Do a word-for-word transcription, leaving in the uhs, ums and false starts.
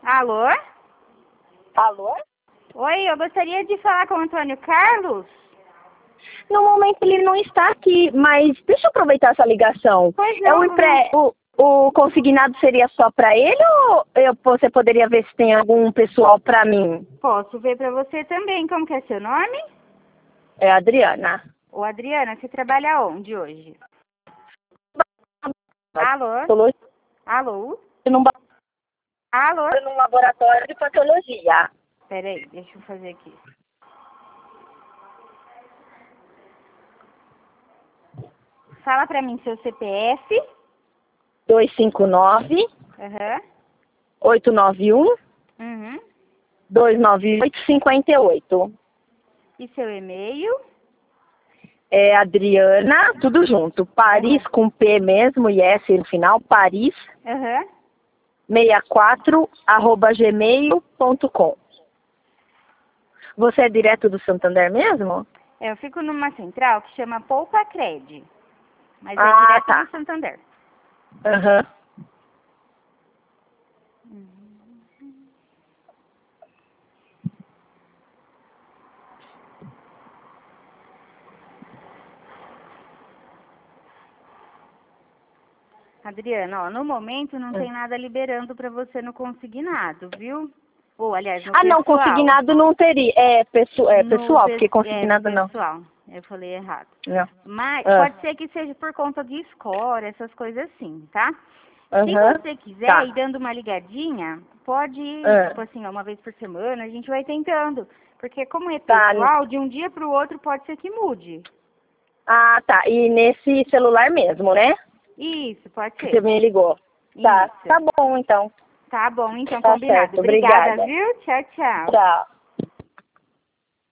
Alô? Alô? Oi, eu gostaria de falar com o Antônio Carlos. No momento ele não está aqui, mas deixa eu aproveitar essa ligação. Pois É não, o, empre... o, o consignado seria só para ele ou eu, você poderia ver se tem algum pessoal para mim? Posso ver para você também. Como que é seu nome? É a Adriana. Ô, Adriana, você trabalha onde hoje? Alô? Patologia Alô? num, Alô? num laboratório de patologia. Peraí, deixa eu fazer aqui. Fala pra mim seu C P F. dois cinco nove, Aham. oito nove um, Uhum. dois nove oito, cinco oito. E seu e-mail? É Adriana, tudo junto. Paris Aham. com P mesmo e S no final, Paris Aham. sessenta e quatro arroba gmail ponto com. Você é direto do Santander mesmo? Eu fico numa central que chama Poupa Cred. Mas é Ah, direto tá. do Santander. Aham. Adriana, ó, no momento não tem nada liberando pra você no consignado, viu? Ou, aliás, no Ah, não, pessoal. consignado não teria. É, pesso, é No, pessoal, pe- porque é, no consignado não. pessoal. Eu falei errado. Não. Mas Ah, pode ser que seja por conta de score, essas coisas assim, tá? Se Aham. você quiser ir Tá. dando uma ligadinha, pode ir, Ah, tipo assim, ó, uma vez por semana, a gente vai tentando. Porque como é tá. pessoal, de um dia pro outro pode ser que mude. Ah, tá. E nesse celular mesmo, né? Isso, pode Que você ser. me ligou. Tá. Isso. Tá bom, então. Tá bom, então Tá combinado. certo. Obrigada, Obrigada. viu? Tchau, tchau. Tchau.